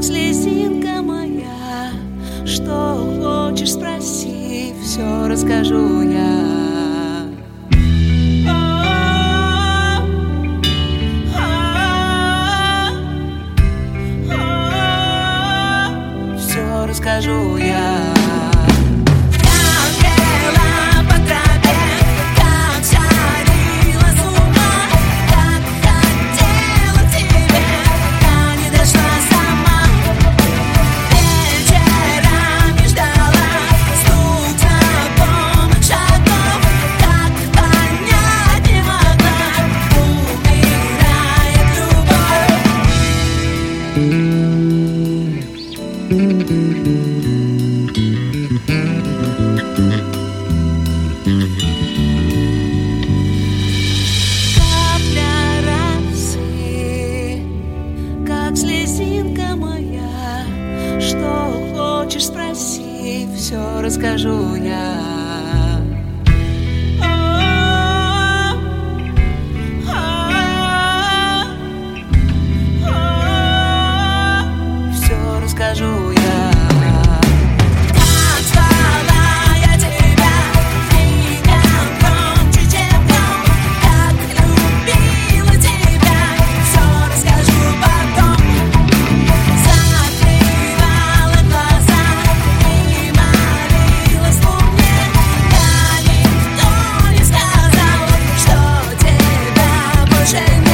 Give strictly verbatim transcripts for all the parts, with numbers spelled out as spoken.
как слезинка моя. Что хочешь, спроси, все расскажу я. Все расскажу я. Капля росы, как слезинка моя. Что хочешь, спроси, все расскажу я. Скажу я. Как звала я тебя, меня громче, чем гром. Как любила тебя, все расскажу потом. Закрывала глаза и молилась луне. Да никто не сказал, что тебя больше нет.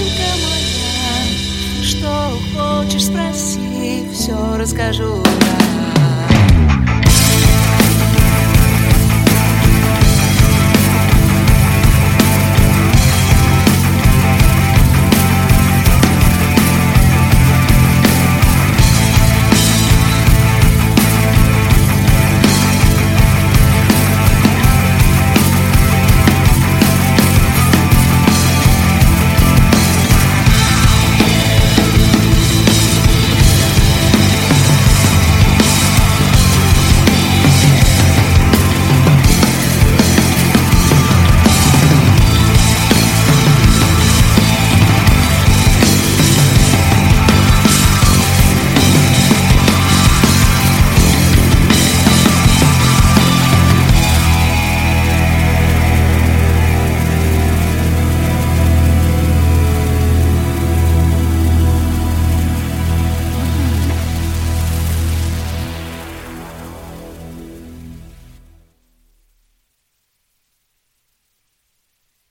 Хочешь, спроси, все расскажу я.